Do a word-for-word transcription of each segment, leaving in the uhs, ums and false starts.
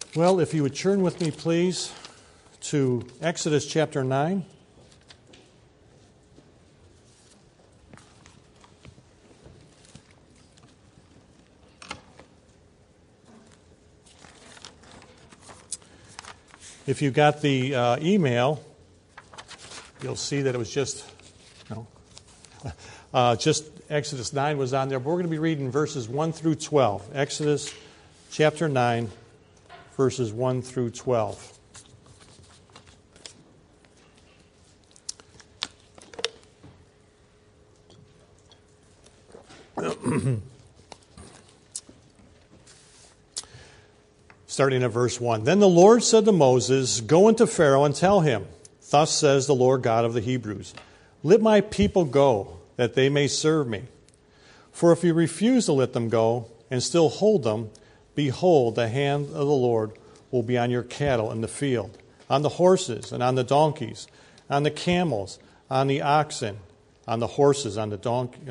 Well, if you would turn with me, please, to Exodus chapter nine. If you got the uh, email, you'll see that it was just, no, uh, just Exodus nine was on there. But we're going to be reading verses one through twelve. Exodus chapter nine, verses one through twelve. Starting at verse one. Then the Lord said to Moses, "Go into Pharaoh and tell him, thus says the Lord God of the Hebrews, let my people go, that they may serve me. For if you refuse to let them go and still hold them, behold, the hand of the Lord will be on your cattle in the field, on the horses and on the donkeys, on the camels, on the oxen, on the horses, on the donkey,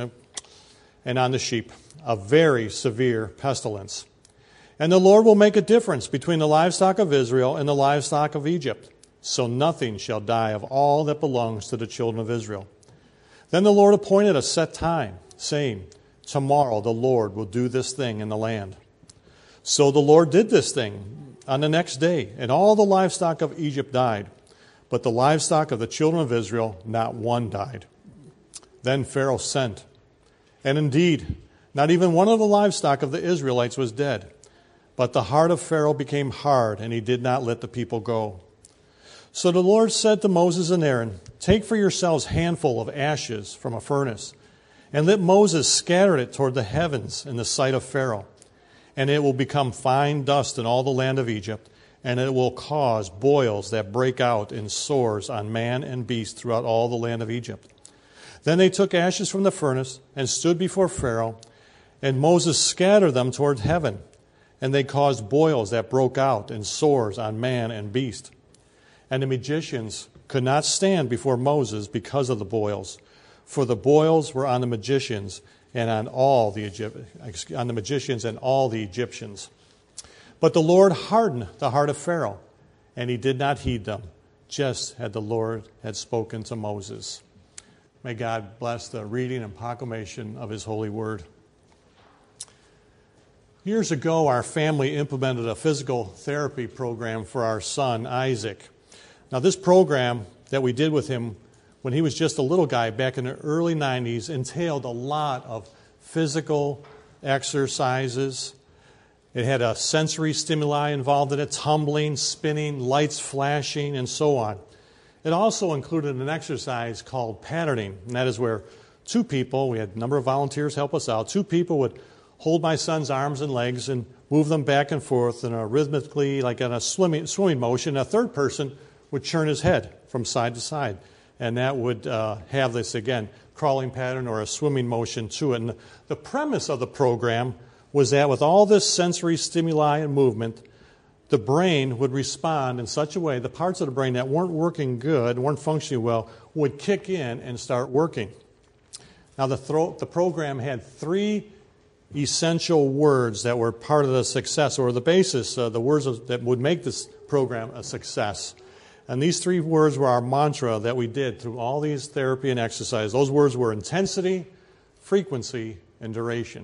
and on the sheep, a very severe pestilence. And the Lord will make a difference between the livestock of Israel and the livestock of Egypt, so nothing shall die of all that belongs to the children of Israel." Then the Lord appointed a set time, saying, "Tomorrow the Lord will do this thing in the land." So the Lord did this thing on the next day, and all the livestock of Egypt died, but the livestock of the children of Israel, not one died. Then Pharaoh sent, and indeed, not even one of the livestock of the Israelites was dead. But the heart of Pharaoh became hard, and he did not let the people go. So the Lord said to Moses and Aaron, "Take for yourselves a handful of ashes from a furnace, and let Moses scatter it toward the heavens in the sight of Pharaoh. And it will become fine dust in all the land of Egypt, and it will cause boils that break out in sores on man and beast throughout all the land of Egypt." Then they took ashes from the furnace and stood before Pharaoh, and Moses scattered them toward heaven. And they caused boils that broke out and sores on man and beast. And the magicians could not stand before Moses because of the boils, for the boils were on the magicians and on all the Egypt, on the magicians and all the Egyptians. But the Lord hardened the heart of Pharaoh, and he did not heed them, just as the Lord had spoken to Moses. May God bless the reading and proclamation of his holy word. Years ago, our family implemented a physical therapy program for our son, Isaac. Now, this program that we did with him when he was just a little guy back in the early nineties entailed a lot of physical exercises. It had a sensory stimuli involved in it, tumbling, spinning, lights flashing, and so on. It also included an exercise called patterning, and that is where two people, we had a number of volunteers help us out, two people would hold my son's arms and legs and move them back and forth in a rhythmically, like in a swimming, swimming motion. A third person would turn his head from side to side, and that would uh, have this, again, crawling pattern or a swimming motion to it. And the premise of the program was that with all this sensory stimuli and movement, the brain would respond in such a way, the parts of the brain that weren't working good, weren't functioning well, would kick in and start working. Now, the, thro- the program had three essential words that were part of the success, or the basis, uh, the words of, that would make this program a success. And these three words were our mantra that we did through all these therapy and exercise. Those words were intensity, frequency, and duration.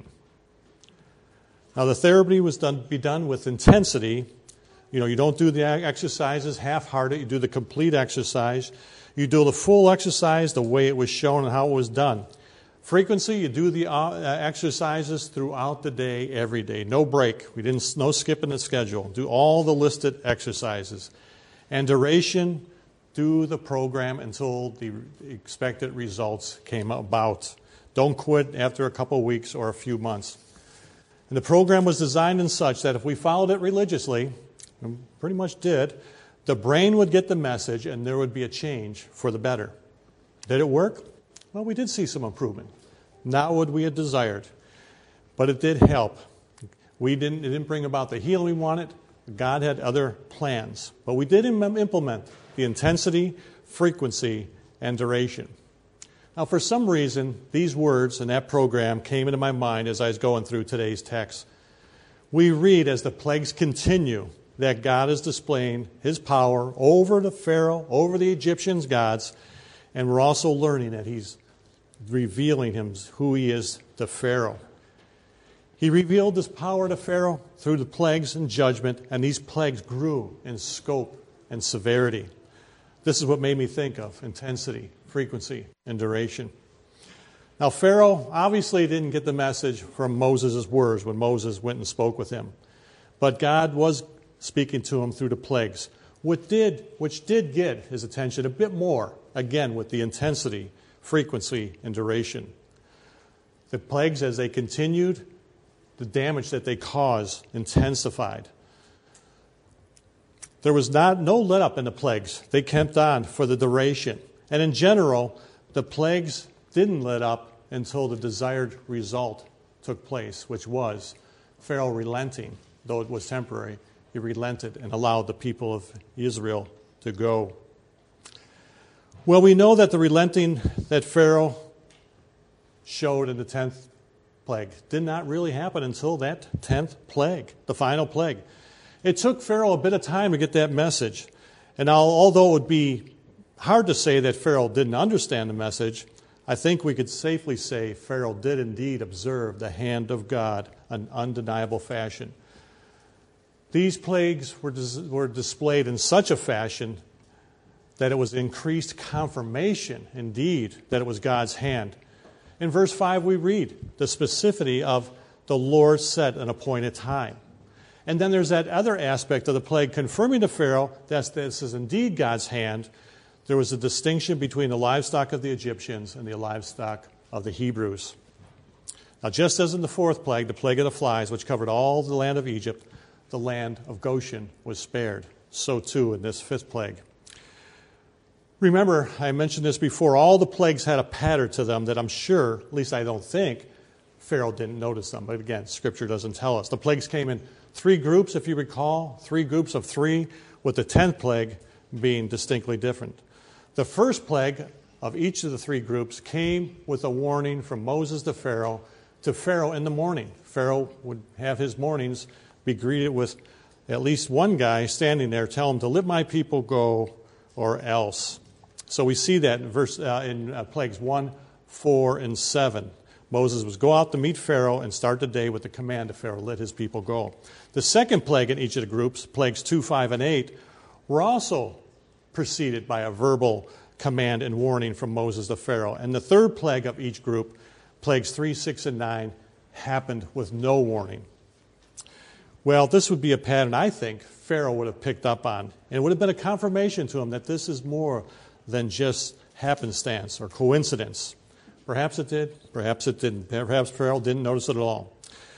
Now, the therapy was done be done with intensity. You know, you don't do the exercises half-hearted. You do the complete exercise. You do the full exercise the way it was shown and how it was done. Frequency, you do the uh, exercises throughout the day, every day. No break. We didn't, no skip in the schedule. Do all the listed exercises. And duration, do the program until the expected results came about. Don't quit after a couple of weeks or a few months. And the program was designed in such that if we followed it religiously, and pretty much did, the brain would get the message and there would be a change for the better. Did it work? Well, we did see some improvement. Not what we had desired, but it did help. We didn't, it didn't bring about the healing we wanted. God had other plans. But we did im- implement the intensity, frequency, and duration. Now, for some reason, these words in that program came into my mind as I was going through today's text. We read, as the plagues continue, that God is displaying his power over the Pharaoh, over the Egyptians' gods, and we're also learning that he's revealing him who he is to Pharaoh. He revealed this power to Pharaoh through the plagues and judgment, and these plagues grew in scope and severity. This is what made me think of intensity, frequency, and duration. Now, Pharaoh obviously didn't get the message from Moses' words when Moses went and spoke with him. But God was speaking to him through the plagues, which did, which did get his attention a bit more, again, with the intensity, frequency, and duration. The plagues, as they continued, the damage that they caused intensified. There was not no let up in the plagues. They kept on for the duration. And in general, the plagues didn't let up until the desired result took place, which was Pharaoh relenting, though it was temporary. He relented and allowed the people of Israel to go. Well, we know that the relenting that Pharaoh showed in the tenth plague did not really happen until that tenth plague, the final plague. It took Pharaoh a bit of time to get that message. And now, although it would be hard to say that Pharaoh didn't understand the message, I think we could safely say Pharaoh did indeed observe the hand of God in undeniable fashion. These plagues were, dis- were displayed in such a fashion that it was increased confirmation, indeed, that it was God's hand. In verse five, we read the specificity of the Lord set an appointed time. And then there's that other aspect of the plague confirming to Pharaoh that this is indeed God's hand. There was a distinction between the livestock of the Egyptians and the livestock of the Hebrews. Now, just as in the fourth plague, the plague of the flies, which covered all the land of Egypt, the land of Goshen was spared. So too in this fifth plague. Remember, I mentioned this before, all the plagues had a pattern to them that I'm sure, at least I don't think, Pharaoh didn't notice them. But again, Scripture doesn't tell us. The plagues came in three groups, if you recall, three groups of three, with the tenth plague being distinctly different. The first plague of each of the three groups came with a warning from Moses to Pharaoh, to Pharaoh in the morning. Pharaoh would have his mornings be greeted with at least one guy standing there, tell him to let my people go or else. So we see that in, verse, uh, in uh, plagues one, four, and seven. Moses was go out to meet Pharaoh and start the day with the command to Pharaoh, let his people go. The second plague in each of the groups, plagues two, five, and eight, were also preceded by a verbal command and warning from Moses to Pharaoh. And the third plague of each group, plagues three, six, and nine, happened with no warning. Well, this would be a pattern I think Pharaoh would have picked up on. And it would have been a confirmation to him that this is more than just happenstance or coincidence. Perhaps it did, perhaps it didn't. Perhaps Pharaoh didn't notice it at all.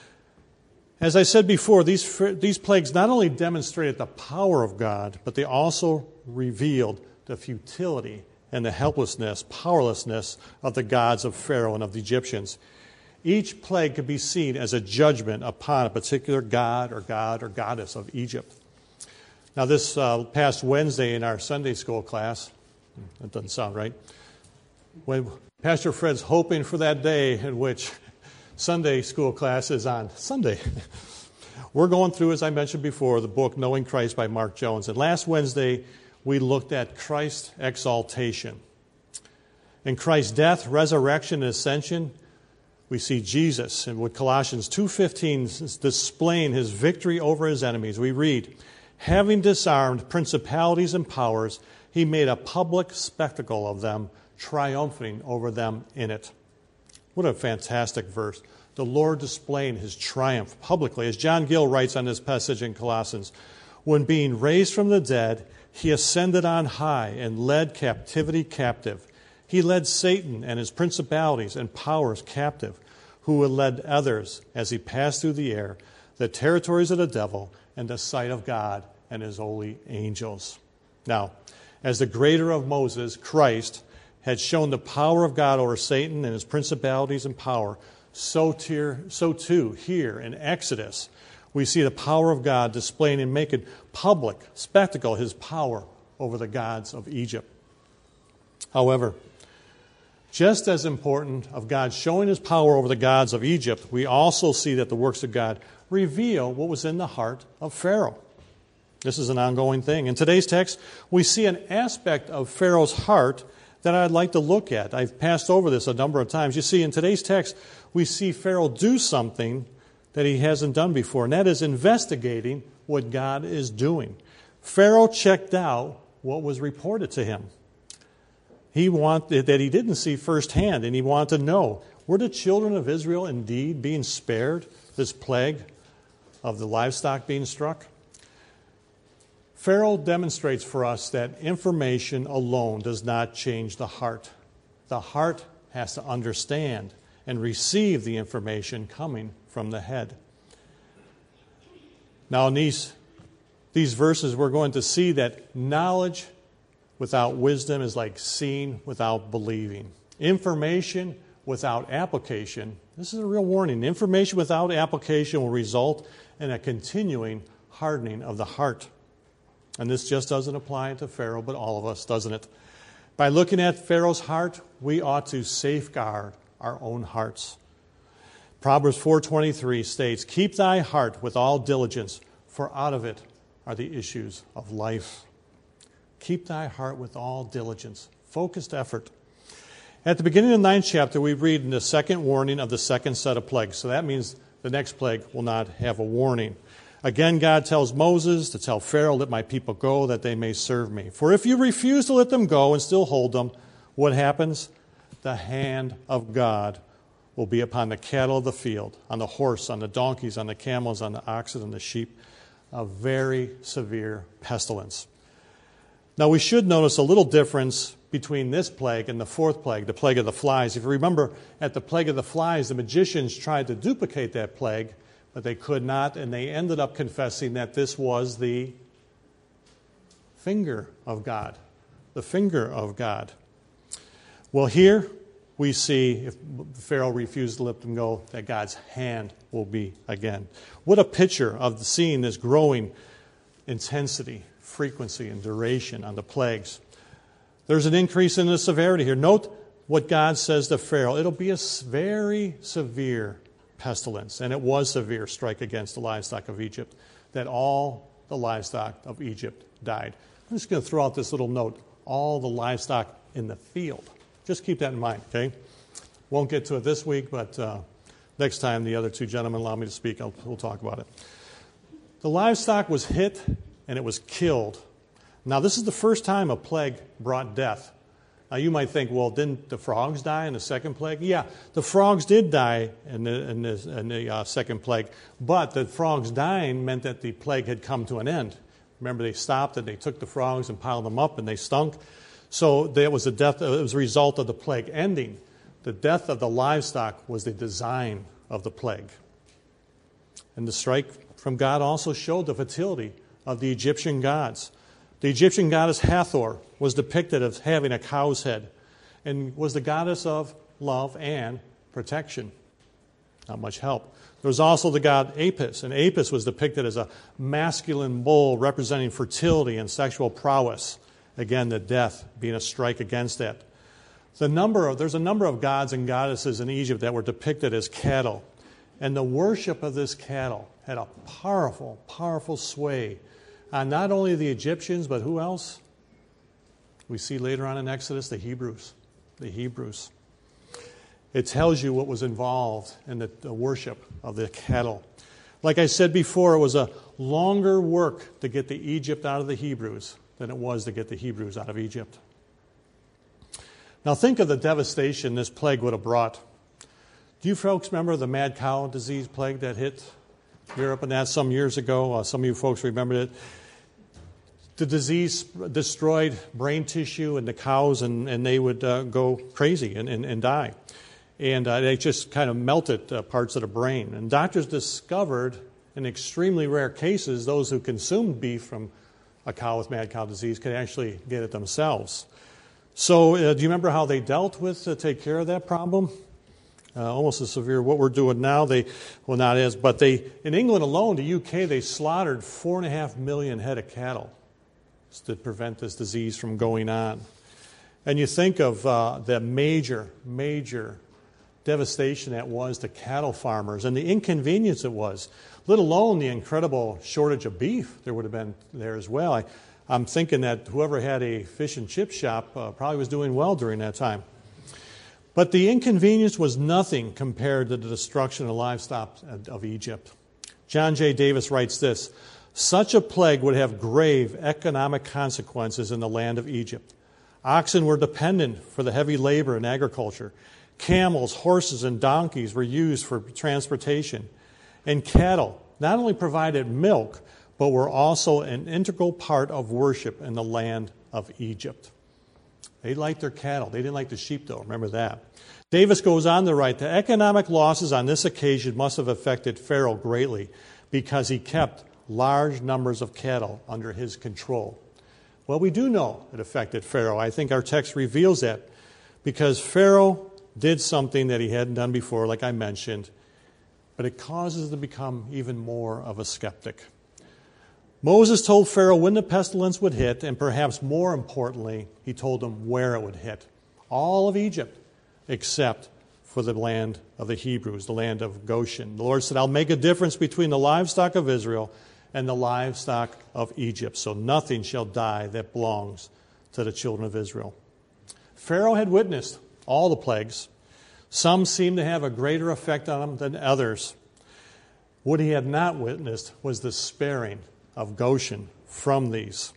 As I said before, these, these plagues not only demonstrated the power of God, but they also revealed the futility and the helplessness, powerlessness of the gods of Pharaoh and of the Egyptians. Each plague could be seen as a judgment upon a particular god or god or goddess of Egypt. Now, this uh, past Wednesday in our Sunday school class, that doesn't sound right, when Pastor Fred's hoping for that day in which Sunday school class is on Sunday. We're going through, as I mentioned before, the book Knowing Christ by Mark Jones. And last Wednesday, we looked at Christ's exaltation. In Christ's death, resurrection, and ascension, we see Jesus. And with Colossians two fifteen displaying his victory over his enemies, we read, having disarmed principalities and powers, he made a public spectacle of them, triumphing over them in it. What a fantastic verse. The Lord displaying his triumph publicly. As John Gill writes on this passage in Colossians, when being raised from the dead, he ascended on high and led captivity captive. He led Satan and his principalities and powers captive, who had led others as he passed through the air, the territories of the devil, and the sight of God and his holy angels. Now, as the greater of Moses, Christ, had shown the power of God over Satan and his principalities and power, so, tier, so too here in Exodus, we see the power of God displaying and making public spectacle his power over the gods of Egypt. However, just as important of God showing his power over the gods of Egypt, we also see that the works of God reveal what was in the heart of Pharaoh. This is an ongoing thing. In today's text, we see an aspect of Pharaoh's heart that I'd like to look at. I've passed over this a number of times. You see, in today's text, we see Pharaoh do something that he hasn't done before, and that is investigating what God is doing. Pharaoh checked out what was reported to him. He wanted that he didn't see firsthand, and he wanted to know, were the children of Israel indeed being spared this plague of the livestock being struck? Pharaoh demonstrates for us that information alone does not change the heart. The heart has to understand and receive the information coming from the head. Now, in these, these verses, we're going to see that knowledge without wisdom is like seeing without believing. Information without application, this is a real warning. Information without application will result in a continuing hardening of the heart. And this just doesn't apply to Pharaoh, but all of us, doesn't it? By looking at Pharaoh's heart, we ought to safeguard our own hearts. Proverbs four twenty-three states, "Keep thy heart with all diligence, for out of it are the issues of life." Keep thy heart with all diligence, focused effort. At the beginning of the ninth chapter, we read in the second warning of the second set of plagues. So that means the next plague will not have a warning. Again, God tells Moses to tell Pharaoh, "Let my people go, that they may serve me." For if you refuse to let them go and still hold them, what happens? The hand of God will be upon the cattle of the field, on the horse, on the donkeys, on the camels, on the oxen, and the sheep. A very severe pestilence. Now, we should notice a little difference between this plague and the fourth plague, the plague of the flies. If you remember, at the plague of the flies, the magicians tried to duplicate that plague, but they could not, and they ended up confessing that this was the finger of God. The finger of God. Well, here we see, if Pharaoh refused to let them go, that God's hand will be again. What a picture of the seeing this growing intensity, frequency, and duration on the plagues. There's an increase in the severity here. Note what God says to Pharaoh. It'll be a very severe pestilence, and it was severe strike against the livestock of Egypt, that all the livestock of Egypt died. I'm just going to throw out this little note. All the livestock in the field. Just keep that in mind, okay? Won't get to it this week, but uh, next time the other two gentlemen allow me to speak, I'll, we'll talk about it. The livestock was hit and it was killed. Now, this is the first time a plague brought death. Now, you might think, well, didn't the frogs die in the second plague? Yeah, the frogs did die in the, in the, in the uh, second plague, but the frogs dying meant that the plague had come to an end. Remember, they stopped and they took the frogs and piled them up and they stunk. So there was a death. It was a result of the plague ending. The death of the livestock was the design of the plague. And the strike from God also showed the fertility of the Egyptian gods. The Egyptian goddess Hathor was depicted as having a cow's head and was the goddess of love and protection. Not much help. There was also the god Apis, and Apis was depicted as a masculine bull representing fertility and sexual prowess. Again, the death being a strike against that. The number of, there's a number of gods and goddesses in Egypt that were depicted as cattle, and the worship of this cattle had a powerful, powerful sway on not only the Egyptians, but who else? We see later on in Exodus, the Hebrews. The Hebrews. It tells you what was involved in the, the worship of the cattle. Like I said before, it was a longer work to get the Egypt out of the Hebrews than it was to get the Hebrews out of Egypt. Now think of the devastation this plague would have brought. Do you folks remember the mad cow disease plague that hit Europe and that some years ago? Uh, some of you folks remembered it. The disease destroyed brain tissue in the cows, and, and they would uh, go crazy and, and, and die. And uh, they just kind of melted uh, parts of the brain. And doctors discovered, in extremely rare cases, those who consumed beef from a cow with mad cow disease could actually get it themselves. So uh, do you remember how they dealt with to uh, take care of that problem? Uh, almost as severe what we're doing now. They, well, not as, but they, in England alone, the U K, they slaughtered four and a half million head of cattle to prevent this disease from going on. And you think of uh, the major, major devastation that was to cattle farmers and the inconvenience it was, let alone the incredible shortage of beef there would have been there as well. I, I'm thinking that whoever had a fish and chip shop uh, probably was doing well during that time. But the inconvenience was nothing compared to the destruction of livestock of Egypt. John J. Davis writes this: such a plague would have grave economic consequences in the land of Egypt. Oxen were dependent for the heavy labor in agriculture. Camels, horses, and donkeys were used for transportation. And cattle not only provided milk, but were also an integral part of worship in the land of Egypt. They liked their cattle. They didn't like the sheep, though. Remember that. Davis goes on to write, the economic losses on this occasion must have affected Pharaoh greatly because he kept large numbers of cattle under his control. Well, we do know it affected Pharaoh. I think our text reveals that because Pharaoh did something that he hadn't done before, like I mentioned, but it causes him to become even more of a skeptic. Moses told Pharaoh when the pestilence would hit, and perhaps more importantly, he told him where it would hit. All of Egypt, except for the land of the Hebrews, the land of Goshen. The Lord said, I'll make a difference between the livestock of Israel and the livestock of Egypt, so nothing shall die that belongs to the children of Israel. Pharaoh had witnessed all the plagues. Some seemed to have a greater effect on him than others. What he had not witnessed was the sparing of Goshen from these.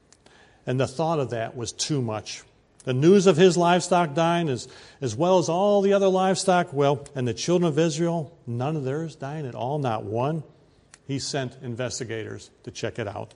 And the thought of that was too much. The news of his livestock dying, as, as well as all the other livestock, well, and the children of Israel, none of theirs dying at all, not one. He sent investigators to check it out.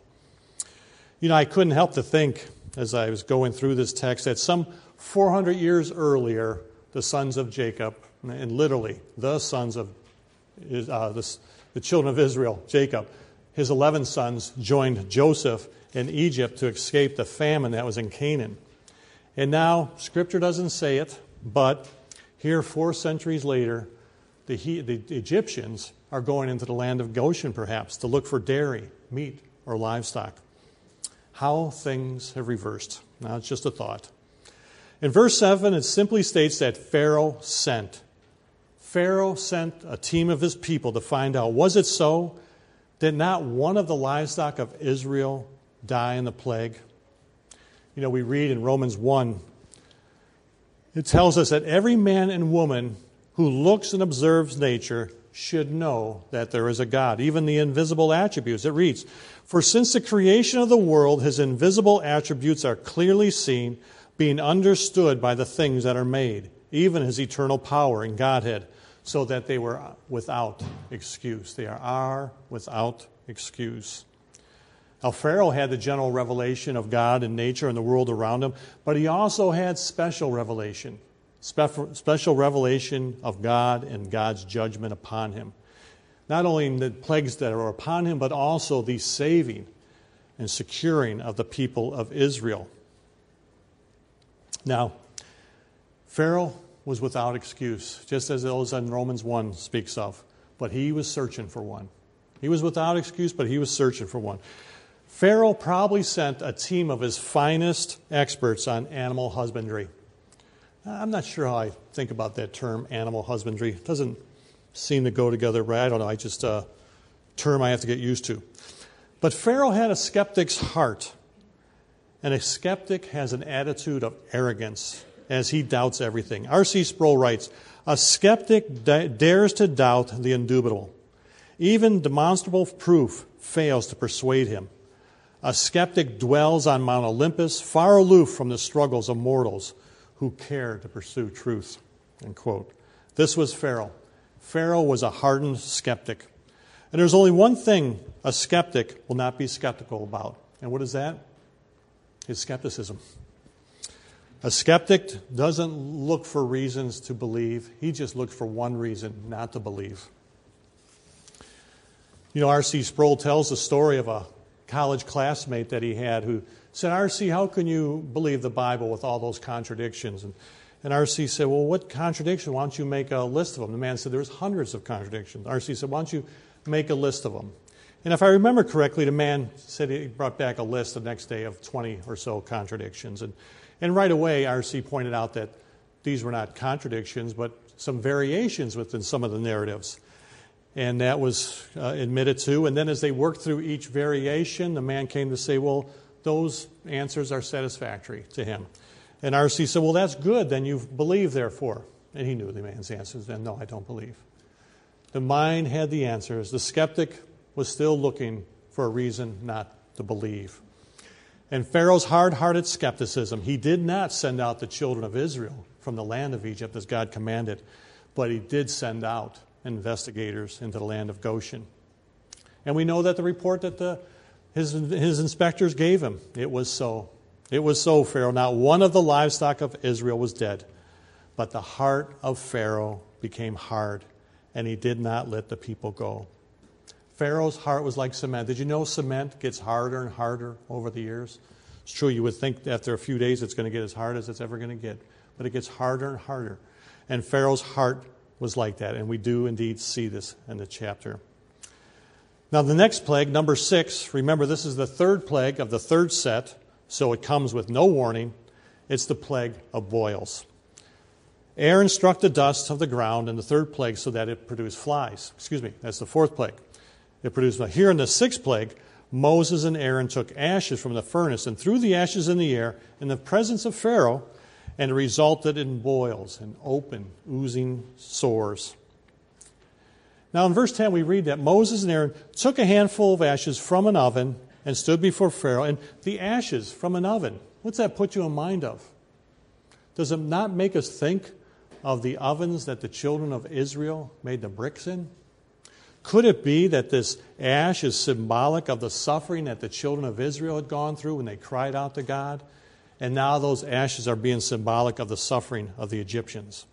You know, I couldn't help to think, as I was going through this text, that some four hundred years earlier, the sons of Jacob, and literally the sons of uh, the, the children of Israel, Jacob, his eleven sons joined Joseph in Egypt to escape the famine that was in Canaan. And now, Scripture doesn't say it, but here, four centuries later, the, he, the Egyptians are going into the land of Goshen, perhaps, to look for dairy, meat, or livestock. How things have reversed. Now, it's just a thought. In verse seven, it simply states that Pharaoh sent. Pharaoh sent a team of his people to find out, was it so? Did not one of the livestock of Israel die in the plague? You know, we read in Romans one, it tells us that every man and woman who looks and observes nature should know that there is a God, even the invisible attributes. It reads, for since the creation of the world, his invisible attributes are clearly seen, being understood by the things that are made, even his eternal power and Godhead, so that they were without excuse. They are without excuse. Now, Pharaoh had the general revelation of God and nature and the world around him, but he also had special revelation, spe- special revelation of God and God's judgment upon him. Not only the plagues that are upon him, but also the saving and securing of the people of Israel. Now, Pharaoh was without excuse, just as those in Romans one speaks of, but he was searching for one. He was without excuse, but he was searching for one. Pharaoh probably sent a team of his finest experts on animal husbandry. I'm not sure how I think about that term, animal husbandry. It doesn't seem to go together right. I don't know. I just a uh, term I have to get used to. But Pharaoh had a skeptic's heart, and a skeptic has an attitude of arrogance as he doubts everything. R C Sproul writes, a skeptic da- dares to doubt the indubitable. Even demonstrable proof fails to persuade him. A skeptic dwells on Mount Olympus, far aloof from the struggles of mortals who care to pursue truth. End quote. This was Pharaoh. Pharaoh was a hardened skeptic. And there's only one thing a skeptic will not be skeptical about. And what is that? His skepticism. A skeptic doesn't look for reasons to believe. He just looks for one reason not to believe. You know, R C Sproul tells the story of a college classmate that he had who said, R C, how can you believe the Bible with all those contradictions? And, and R C said, well, what contradiction? Why don't you make a list of them? The man said, there's hundreds of contradictions. R C said, why don't you make a list of them? And if I remember correctly, the man said he brought back a list the next day of twenty or so contradictions. And, and right away, R C pointed out that these were not contradictions, but some variations within some of the narratives. And that was uh, admitted to. And then as they worked through each variation, the man came to say, well, those answers are satisfactory to him. And R C said, well, that's good. Then you believe, therefore. And he knew the man's answers. And no, I don't believe. The mind had the answers. The skeptic was still looking for a reason not to believe. And Pharaoh's hard-hearted skepticism, he did not send out the children of Israel from the land of Egypt as God commanded, but he did send out investigators into the land of Goshen. And we know that the report that the, his, his inspectors gave him, it was so. It was so, Pharaoh. Not one of the livestock of Israel was dead, but the heart of Pharaoh became hard, and he did not let the people go. Pharaoh's heart was like cement. Did you know cement gets harder and harder over the years? It's true, you would think after a few days it's going to get as hard as it's ever going to get, but it gets harder and harder. And Pharaoh's heart was like that, and we do indeed see this in the chapter. Now the next plague, number six, remember this is the third plague of the third set, so it comes with no warning. It's the plague of boils. Aaron struck the dust of the ground in the third plague so that it produced flies. Excuse me, that's the fourth plague. It produced. Now here in the sixth plague, Moses and Aaron took ashes from the furnace and threw the ashes in the air in the presence of Pharaoh, and it resulted in boils and open, oozing sores. Now in verse ten we read that Moses and Aaron took a handful of ashes from an oven and stood before Pharaoh. And the ashes from an oven, what's that put you in mind of? Does it not make us think of the ovens that the children of Israel made the bricks in? Could it be that this ash is symbolic of the suffering that the children of Israel had gone through when they cried out to God? And now those ashes are being symbolic of the suffering of the Egyptians.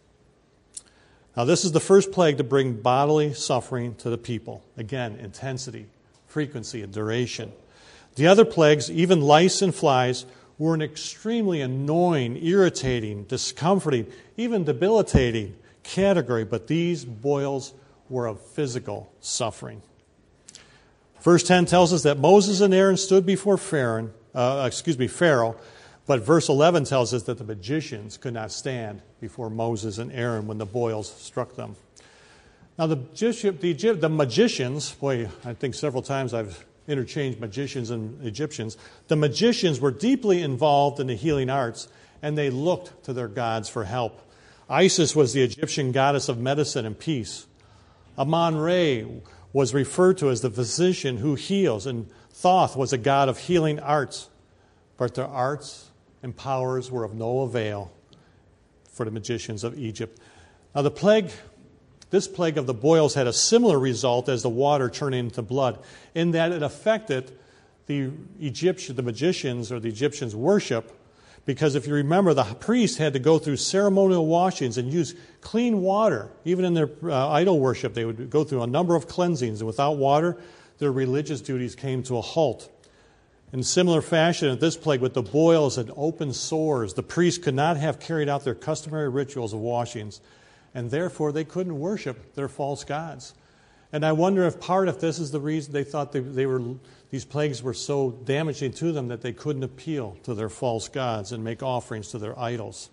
Now this is the first plague to bring bodily suffering to the people. Again, intensity, frequency, and duration. The other plagues, even lice and flies, were an extremely annoying, irritating, discomforting, even debilitating category, but these boils were of physical suffering. Verse ten tells us that Moses and Aaron stood before Pharaoh, uh, excuse me, Pharaoh, but verse eleven tells us that the magicians could not stand before Moses and Aaron when the boils struck them. Now the, the, the magicians, boy, I think several times I've interchanged magicians and Egyptians. The magicians were deeply involved in the healing arts, and they looked to their gods for help. Isis was the Egyptian goddess of medicine and peace. Amon-Ra was referred to as the physician who heals, and Thoth was a god of healing arts. But their arts and powers were of no avail for the magicians of Egypt. Now the plague, this plague of the boils had a similar result as the water turning into blood, in that it affected the Egyptian, the magicians or the Egyptians' worship. Because if you remember, the priests had to go through ceremonial washings and use clean water. Even in their uh, idol worship, they would go through a number of cleansings. And without water, their religious duties came to a halt. In similar fashion, at this plague, with the boils and open sores, the priests could not have carried out their customary rituals of washings. And therefore, they couldn't worship their false gods. And I wonder if part of this is the reason they thought they, they were... these plagues were so damaging to them that they couldn't appeal to their false gods and make offerings to their idols.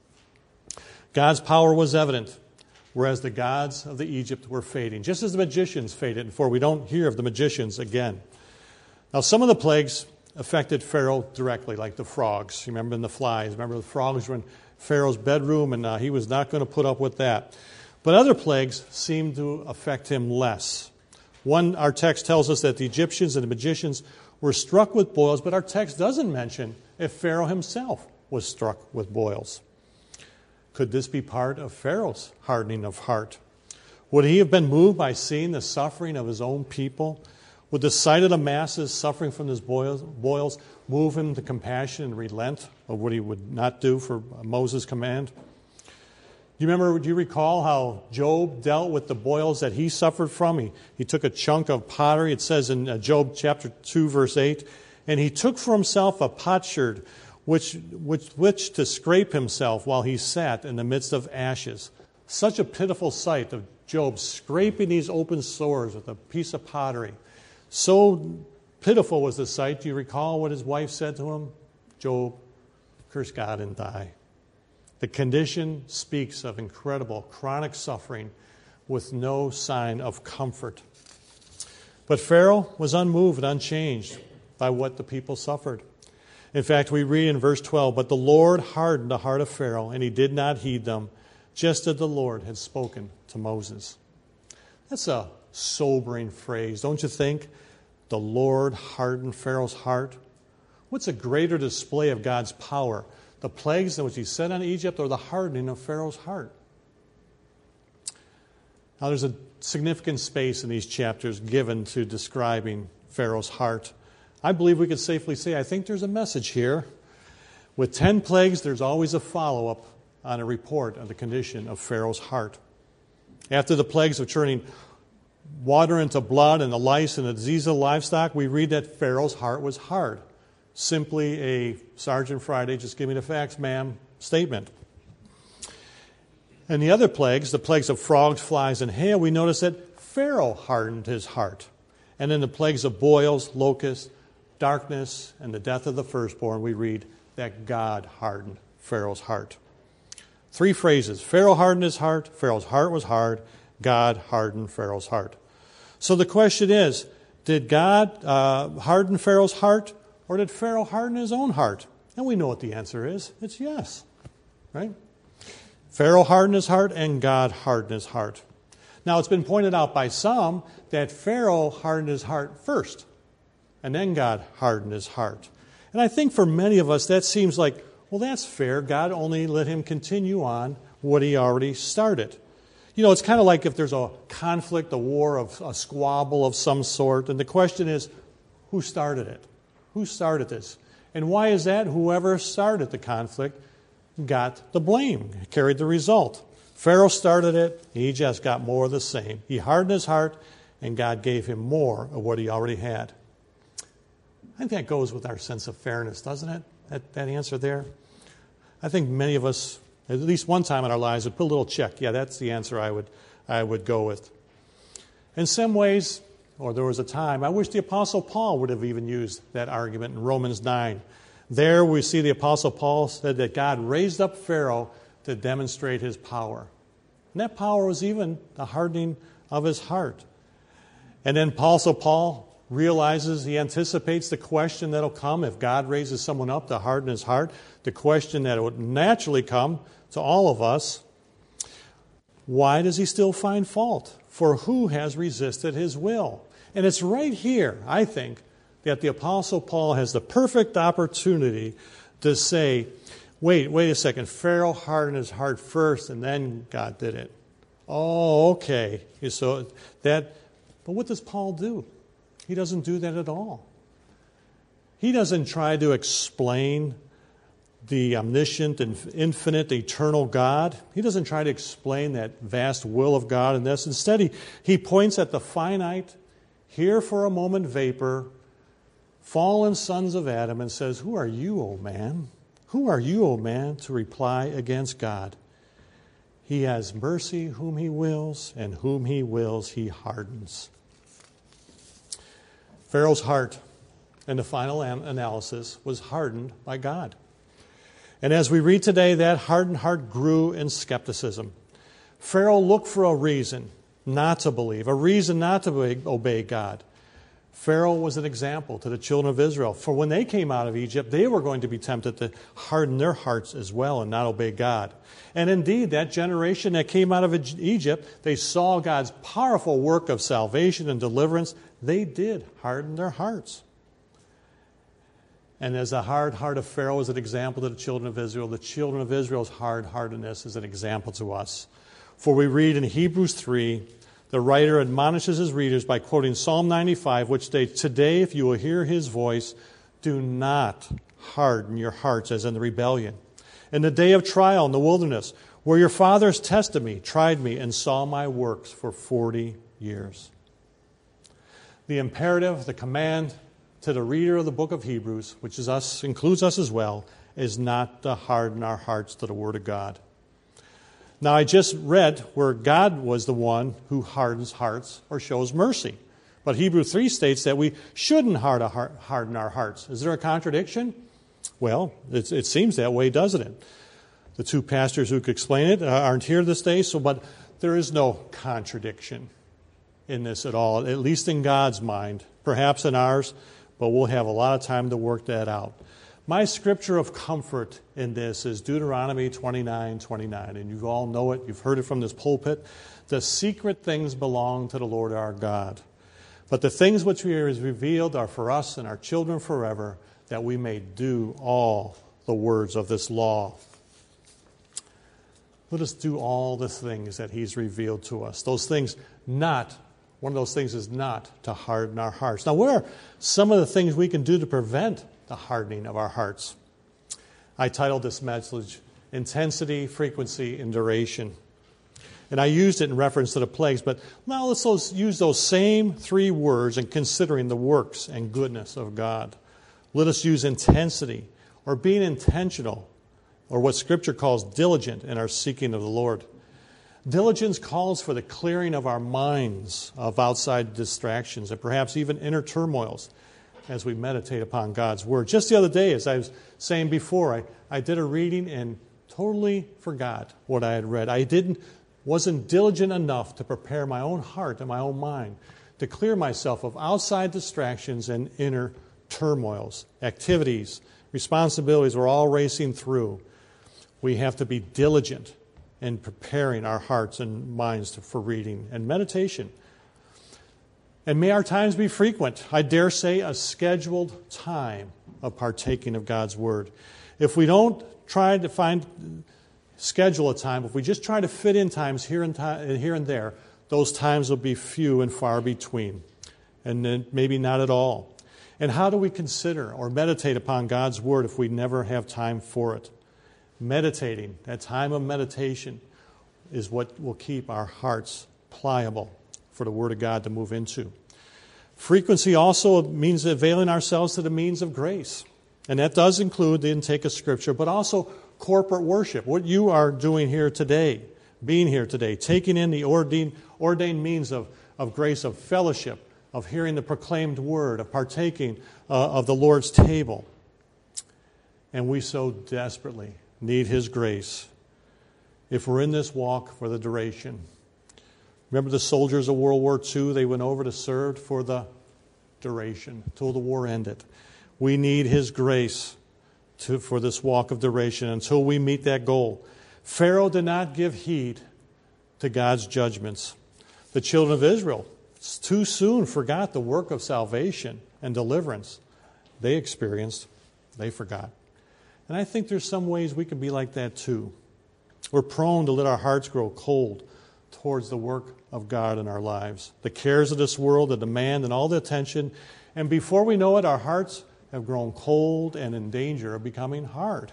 God's power was evident, whereas the gods of the Egypt were fading, just as the magicians faded, for we don't hear of the magicians again. Now, some of the plagues affected Pharaoh directly, like the frogs. You remember in the flies. Remember the frogs were in Pharaoh's bedroom, and uh, he was not going to put up with that. But other plagues seemed to affect him less. One, our text tells us that the Egyptians and the magicians were struck with boils, but our text doesn't mention if Pharaoh himself was struck with boils. Could this be part of Pharaoh's hardening of heart? Would he have been moved by seeing the suffering of his own people? Would the sight of the masses suffering from his boils, boils move him to compassion and relent of what he would not do for Moses' command? Do you remember, do you recall how Job dealt with the boils that he suffered from? He, he took a chunk of pottery. It says in Job chapter two, verse eight, and he took for himself a potsherd, which, which, which to scrape himself while he sat in the midst of ashes. Such a pitiful sight of Job scraping these open sores with a piece of pottery. So pitiful was the sight. Do you recall what his wife said to him? Job, curse God and die. The condition speaks of incredible chronic suffering with no sign of comfort. But Pharaoh was unmoved and unchanged by what the people suffered. In fact, we read in verse twelve, "But the Lord hardened the heart of Pharaoh, and he did not heed them, just as the Lord had spoken to Moses." That's a sobering phrase, don't you think? The Lord hardened Pharaoh's heart. What's a greater display of God's power? The plagues in which he sent on Egypt, or the hardening of Pharaoh's heart? Now, there's a significant space in these chapters given to describing Pharaoh's heart. I believe we could safely say, I think there's a message here. With ten plagues, there's always a follow-up on a report of the condition of Pharaoh's heart. After the plagues of turning water into blood and the lice and the disease of the livestock, we read that Pharaoh's heart was hard. Simply a Sergeant Friday, just give me the facts, ma'am, statement. And the other plagues, the plagues of frogs, flies, and hail, we notice that Pharaoh hardened his heart. And in the plagues of boils, locusts, darkness, and the death of the firstborn, we read that God hardened Pharaoh's heart. Three phrases. Pharaoh hardened his heart, Pharaoh's heart was hard, God hardened Pharaoh's heart. So the question is, did God uh, harden Pharaoh's heart, or did Pharaoh harden his own heart? And we know what the answer is. It's yes. Right? Pharaoh hardened his heart, and God hardened his heart. Now, it's been pointed out by some that Pharaoh hardened his heart first, and then God hardened his heart. And I think for many of us, that seems like, well, that's fair. God only let him continue on what he already started. You know, it's kind of like if there's a conflict, a war, of a squabble of some sort, and the question is, who started it? Who started this? And why is that? Whoever started the conflict got the blame, carried the result. Pharaoh started it, he just got more of the same. He hardened his heart, and God gave him more of what he already had. I think that goes with our sense of fairness, doesn't it? That, that answer there. I think many of us, at least one time in our lives, would put a little check. Yeah, that's the answer I would, I would go with. In some ways, or there was a time, I wish the Apostle Paul would have even used that argument in Romans nine. There we see the Apostle Paul said that God raised up Pharaoh to demonstrate his power. And that power was even the hardening of his heart. And then Apostle Paul realizes, he anticipates the question that will come if God raises someone up to harden his heart, the question that would naturally come to all of us. Why does he still find fault? For who has resisted his will? And it's right here, I think, that the Apostle Paul has the perfect opportunity to say, wait, wait a second, Pharaoh hardened his heart first and then God did it. Oh, okay. So that, but what does Paul do? He doesn't do that at all. He doesn't try to explain the omniscient and infinite, eternal God. He doesn't try to explain that vast will of God in this. Instead, he, he points at the finite, here for a moment vapor, fallen sons of Adam, and says, who are you, O man? Who are you, O man, to reply against God? He has mercy whom he wills, and whom he wills he hardens. Pharaoh's heart, in the final analysis, was hardened by God. And as we read today, that hardened heart grew in skepticism. Pharaoh looked for a reason not to believe, a reason not to obey God. Pharaoh was an example to the children of Israel. For when they came out of Egypt, they were going to be tempted to harden their hearts as well and not obey God. And indeed, that generation that came out of Egypt, they saw God's powerful work of salvation and deliverance. They did harden their hearts. And as the hard heart of Pharaoh is an example to the children of Israel, the children of Israel's hard-heartedness is an example to us. For we read in Hebrews three, the writer admonishes his readers by quoting Psalm ninety-five, which states, today, if you will hear his voice, do not harden your hearts as in the rebellion. In the day of trial in the wilderness, where your fathers tested me, tried me, and saw my works for forty years. The imperative, the command to the reader of the book of Hebrews, which is us, includes us as well, is not to harden our hearts to the Word of God. Now, I just read where God was the one who hardens hearts or shows mercy. But Hebrews three states that we shouldn't harden our hearts. Is there a contradiction? Well, it, it seems that way, doesn't it? The two pastors who could explain it uh, aren't here this day, so but there is no contradiction in this at all, at least in God's mind, perhaps in ours, but we'll have a lot of time to work that out. My scripture of comfort in this is Deuteronomy twenty-nine twenty-nine, and you all know it. You've heard it from this pulpit. The secret things belong to the Lord our God, but the things which He has revealed are for us and our children forever, that we may do all the words of this law. Let us do all the things that He's revealed to us. Those things not One of those things is not to harden our hearts. Now, what are some of the things we can do to prevent the hardening of our hearts? I titled this message, Intensity, Frequency, and Duration. And I used it in reference to the plagues, but now let's use those same three words in considering the works and goodness of God. Let us use intensity, or being intentional, or what Scripture calls diligent in our seeking of the Lord. Diligence calls for the clearing of our minds of outside distractions and perhaps even inner turmoils as we meditate upon God's Word. Just the other day, as I was saying before, I, I did a reading and totally forgot what I had read. I didn't, wasn't diligent enough to prepare my own heart and my own mind to clear myself of outside distractions and inner turmoils. Activities, responsibilities were all racing through. We have to be diligent in preparing our hearts and minds to, for reading and meditation. And may our times be frequent. I dare say a scheduled time of partaking of God's Word. If we don't try to find, schedule a time, if we just try to fit in times here and, time, here and there, those times will be few and far between, and then maybe not at all. And how do we consider or meditate upon God's Word if we never have time for it? Meditating, that time of meditation, is what will keep our hearts pliable for the Word of God to move into. Frequency also means availing ourselves to the means of grace. And that does include the intake of Scripture, but also corporate worship, what you are doing here today, being here today, taking in the ordained, ordained means of, of grace, of fellowship, of hearing the proclaimed Word, of partaking uh, of the Lord's table. And we so desperately need His grace if we're in this walk for the duration. Remember the soldiers of World War Two? They went over to serve for the duration, until the war ended. We need His grace to, for this walk of duration until we meet that goal. Pharaoh did not give heed to God's judgments. The children of Israel too soon forgot the work of salvation and deliverance they experienced. They forgot. And I think there's some ways we can be like that too. We're prone to let our hearts grow cold towards the work of God in our lives. The cares of this world, the demand and all the attention. And before we know it, our hearts have grown cold and in danger of becoming hard.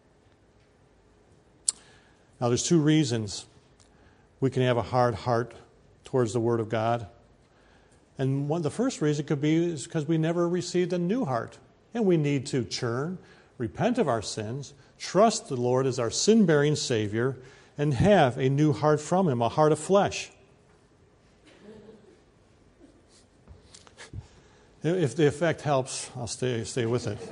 Now there's two reasons we can have a hard heart towards the Word of God. And one, the first reason could be is because we never received a new heart. And we need to churn, repent of our sins, trust the Lord as our sin-bearing Savior, and have a new heart from Him, a heart of flesh. If the effect helps, I'll stay stay with it.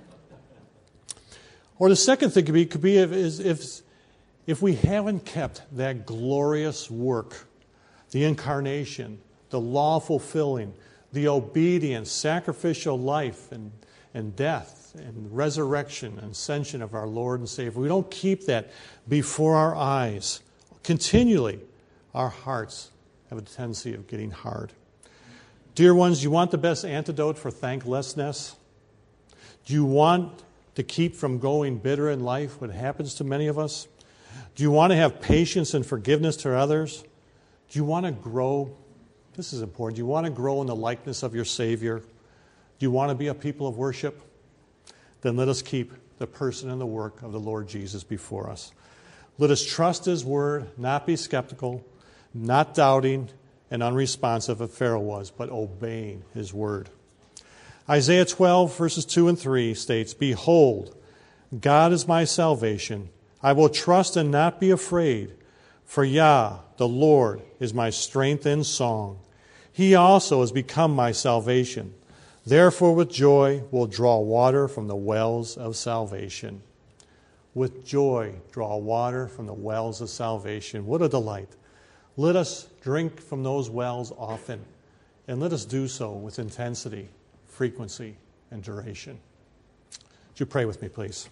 Or the second thing could be, could be if, is if, if we haven't kept that glorious work, the incarnation, the law fulfilling, the obedience, sacrificial life and, and death and resurrection and ascension of our Lord and Savior. If we don't keep that before our eyes continually, our hearts have a tendency of getting hard. Dear ones, you want the best antidote for thanklessness? Do you want to keep from going bitter in life, what happens to many of us? Do you want to have patience and forgiveness to others? Do you want to grow? This is important. Do you want to grow in the likeness of your Savior? Do you want to be a people of worship? Then let us keep the person and the work of the Lord Jesus before us. Let us trust His word, not be skeptical, not doubting and unresponsive as Pharaoh was, but obeying His word. Isaiah twelve, verses two and three states, Behold, God is my salvation. I will trust and not be afraid. For Yah, the Lord, is my strength and song. He also has become my salvation. Therefore with joy will draw water from the wells of salvation. with joy draw water from the wells of salvation. What a delight. Let us drink from those wells often, and let us do so with intensity, frequency, and duration. Would you pray with me, please?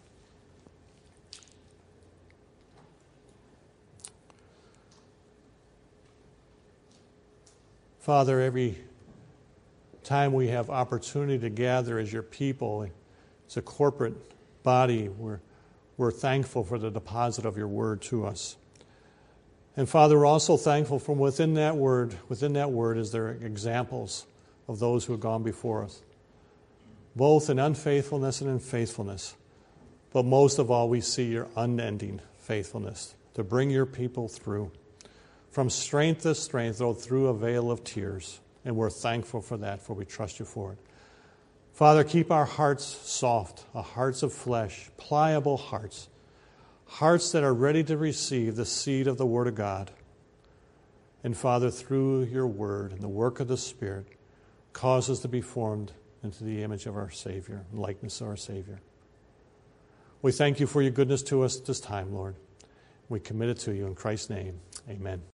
Father, every time we have opportunity to gather as your people, as a corporate body, we're, we're thankful for the deposit of your word to us. And Father, we're also thankful from within that word, within that word is there examples of those who have gone before us, both in unfaithfulness and in faithfulness. But most of all, we see your unending faithfulness to bring your people through, from strength to strength, though through a veil of tears. And we're thankful for that, for we trust you for it. Father, keep our hearts soft, our hearts of flesh, pliable hearts, hearts that are ready to receive the seed of the Word of God. And Father, through your Word and the work of the Spirit, cause us to be formed into the image of our Savior, likeness of our Savior. We thank you for your goodness to us at this time, Lord. We commit it to you in Christ's name. Amen.